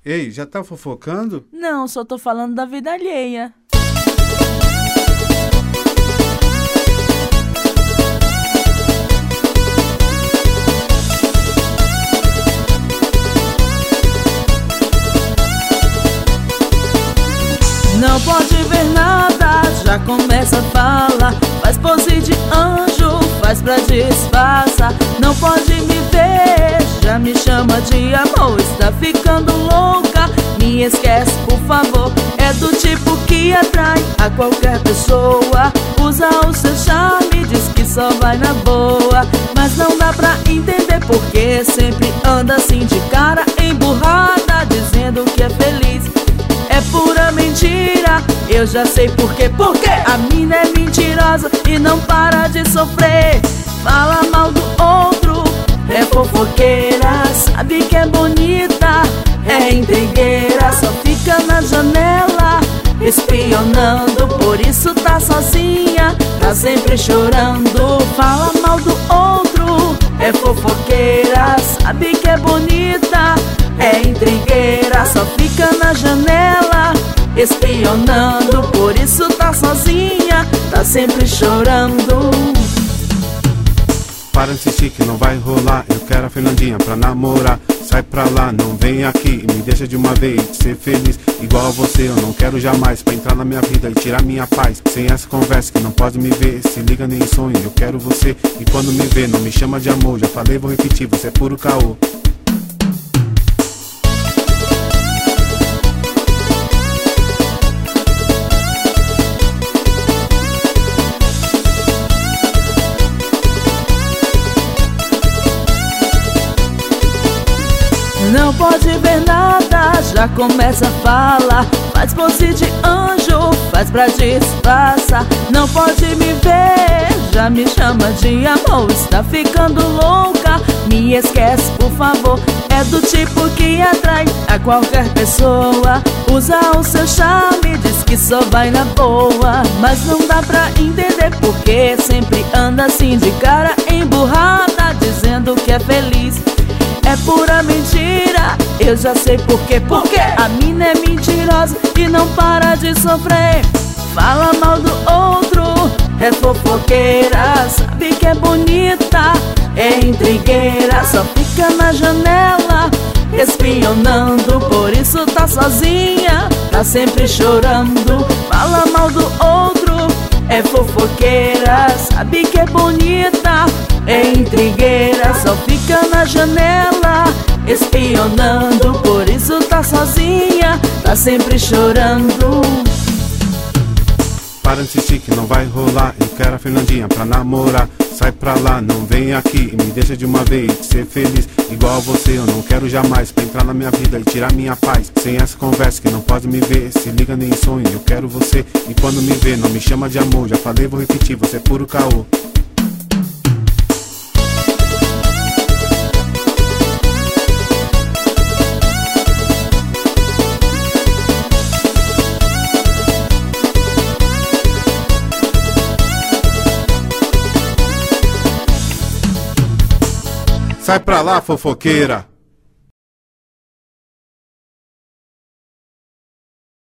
Ei, já tá fofocando? Não, só tô falando da vida alheia. Não pode ver nada, já começa a falar. Faz pose de anjo, faz pra disfarçar. Não pode me ver, já me chama de amor. Está ficando louca, me esquece por favor. É do tipo que atrai a qualquer pessoa. Usa o seu charme, diz que só vai na boa. Mas não dá pra entender porque sempre anda assim de cara emburrada, dizendo que é feliz. É pura mentira, eu já sei por quê. Porque a mina é mentirosa e não para de sofrer. Fala mal do outro, é fofoqueira. Sabe que é bonita, é intrigueira. Só fica na janela, espionando. Por isso tá sozinha, tá sempre chorando. Fala mal do outro, é fofoqueira. Sabe que é bonita, é intrigueira. Só fica na janela, espionando. Por isso tá sozinha, tá sempre chorando. Para de insistir que não vai rolar. Eu quero a Fernandinha pra namorar. Sai pra lá, não vem aqui, me deixa de uma vez ser feliz. Igual a você eu não quero jamais, pra entrar na minha vida e tirar minha paz. Sem essa conversa que não pode me ver, se liga nem em sonho, eu quero você. E quando me vê, não me chama de amor. Já falei, vou repetir, você é puro caô. Não pode ver nada, já começa a falar. Faz pose de anjo, faz pra disfarçar. Não pode me ver, já me chama de amor. Está ficando louca, me esquece por favor. É do tipo que atrai a qualquer pessoa. Usa o seu charme, diz que só vai na boa. Mas não dá pra entender porque sempre anda assim de cara emburrada, dizendo que é feliz. É pura mentira, eu já sei por quê. Porque a mina é mentirosa e não para de sofrer. Fala mal do outro, é fofoqueira. Sabe que é bonita, é intrigueira. Só fica na janela, espionando. Por isso tá sozinha, tá sempre chorando. Fala mal do outro, é fofoqueira. Sabe que é bonita, é intrigueira. Só fica na janela, espionando. Por isso tá sozinha, tá sempre chorando. Para de insistir que não vai rolar. Eu quero a Fernandinha pra namorar. Sai pra lá, não vem aqui e me deixa de uma vez ser feliz. Igual a você eu não quero jamais, pra entrar na minha vida e tirar minha paz. Sem essa conversa que não pode me ver, se liga nem em sonho, eu quero você. E quando me vê, não me chama de amor. Já falei, vou repetir, você é puro caô. Sai pra lá, fofoqueira.